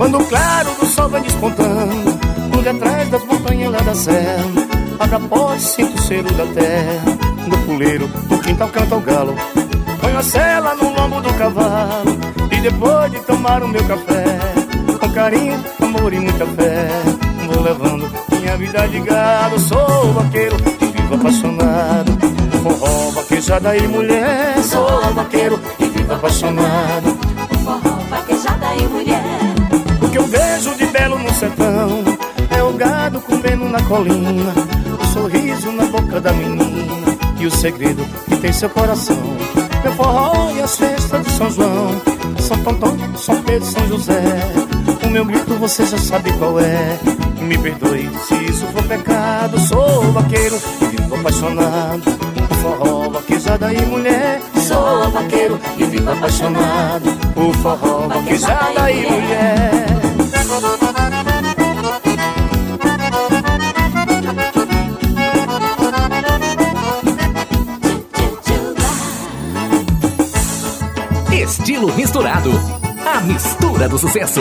Quando o claro do sol vai despontando, por detrás das montanhas lá da serra, abra a porta e sinto o cheiro da terra. No puleiro, no quintal canta o galo, ponho a sela no lombo do cavalo, e depois de tomar o meu café, com carinho, amor e muita fé, vou levando minha vida de gado. Sou vaqueiro e vivo apaixonado, forró, vaquejada e mulher. Sou vaqueiro e vivo apaixonado, forró, vaquejada e mulher. O que eu vejo de belo no sertão é o gado comendo na colina, o sorriso na boca da menina e o segredo que tem seu coração. Meu forró e as festas de São João, São Antônio, São Pedro, São José. O meu grito você já sabe qual é. Me perdoe se isso for pecado. Sou vaqueiro e vivo apaixonado, por forró, vaquejada e mulher. Sou vaqueiro e vivo apaixonado, por forró, vaquejada e mulher. Estilo misturado, a mistura do sucesso.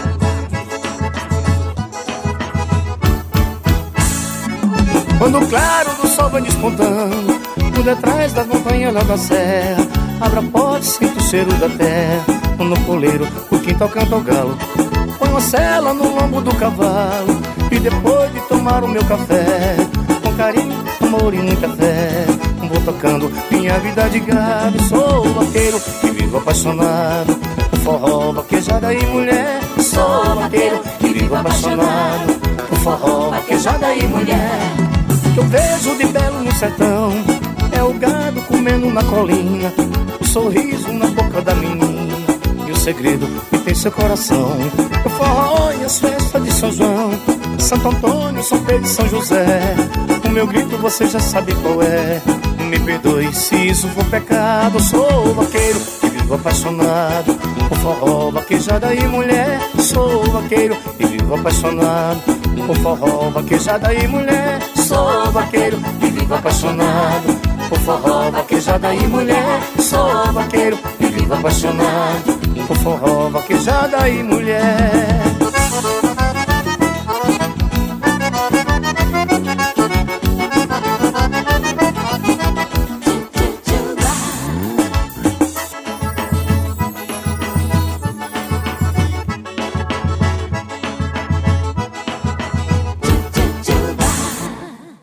Quando o claro do sol vai despontando, por detrás das montanhas lá da serra, abra a porta e sinto o cheiro da terra. No poleiro, o quintal canta o galo, ponho a sela no lombo do cavalo, e depois de tomar o meu café, com carinho, amor e muita fé, vou tocando minha vida de gado. Sou vaqueiro e vivo apaixonado, por forró, vaquejada e mulher. Sou vaqueiro e vivo apaixonado, por forró, vaquejada e mulher. O que eu vejo de belo no sertão é o gado comendo na colina, o sorriso na boca da menina e o segredo que tem seu coração. O forró e as festas de São João, Santo Antônio, São Pedro e São José. O meu grito você já sabe qual é. Me perdoe se isso for pecado. Sou vaqueiro e vivo apaixonado, por forró, vaquejada e mulher. Sou vaqueiro e vivo apaixonado, por forró, vaquejada e mulher. Sou vaqueiro e vivo apaixonado, por forró, vaquejada e mulher. Sou vaqueiro e vivo apaixonado, por forró, vaquejada e mulher.